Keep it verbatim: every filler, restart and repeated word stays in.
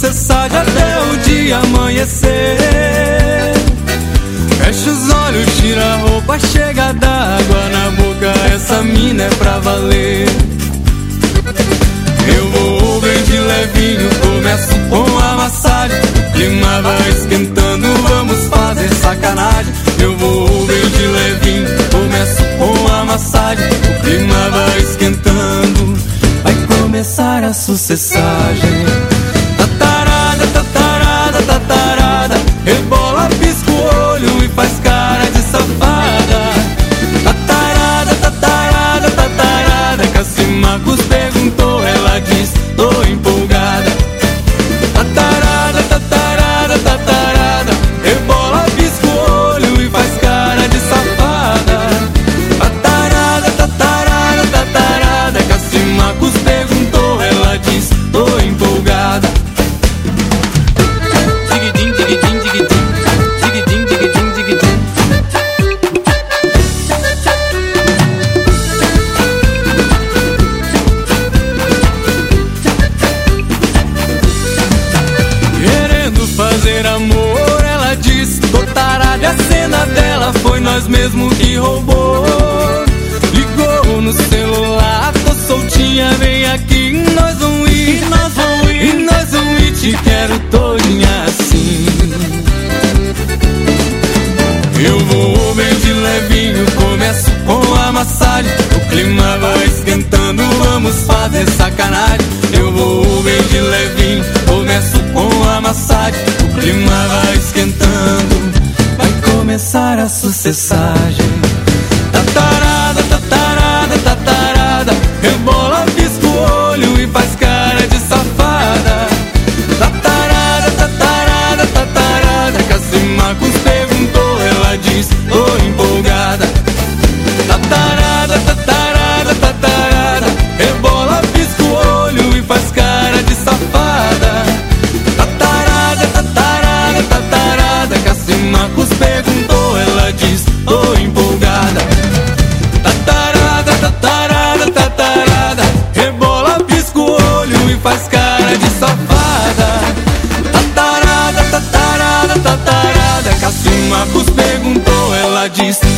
sucessagem até o dia amanhecer. Fecha os olhos, tira a roupa, chega d'água na boca, essa mina é pra valer. Eu vou bem de levinho, começo com a massagem. O clima vai esquentando, vamos fazer sacanagem. Eu vou bem de levinho, começo com a massagem. O clima vai esquentando, vai começar a sucessagem. Tatarada, tatarada, tatarada, rebola, pisca o olho e faz cara de safada. Tatarada, tatarada, tatarada, Cassi Marcos perguntou, ela diz, tô empolgada. Tatarada, tatarada, tatarada, rebola, pisca o olho e faz cara de safada. Tatarada, tatarada, tatarada, Cassi Marcos perguntou, ela diz, tô empolgada. Digidim, digidim, digidim, digidim, digidim, digidim. Querendo fazer amor, ela disse, tô tarada, a cena dela foi nós mesmo que roubou. Ligou no celular, tô soltinha, vem aqui, nós vamos ir, nós vamos ir, e nós vamos ir, te quero todinha assim. Eu vou bem de levinho, começo com a massagem. O clima vai esquentando, vamos fazer sacanagem. Eu vou bem de levinho, começo com a massagem. O clima vai esquentando, vai começar a sucessagem. Tatarada, tatarada, tatarada, rebola, pisca o olho e faz cara de safada. Tatarada, tatarada, tatarada, Cassi Marcos perguntou, ela diz, tô empolgada. Tatarada, tatarada, tatarada, rebola, pisca o olho e faz cara de safada. Tatarada, tatarada, tatarada, Cassi Marcos perguntou, ela diz, tô empolgada. Tatarada, tatarada, tatarada, rebola, pisca o olho e faz cara de safada. Tatarada, tatarada, tatarada, Cassi Marcos perguntou, ela diz,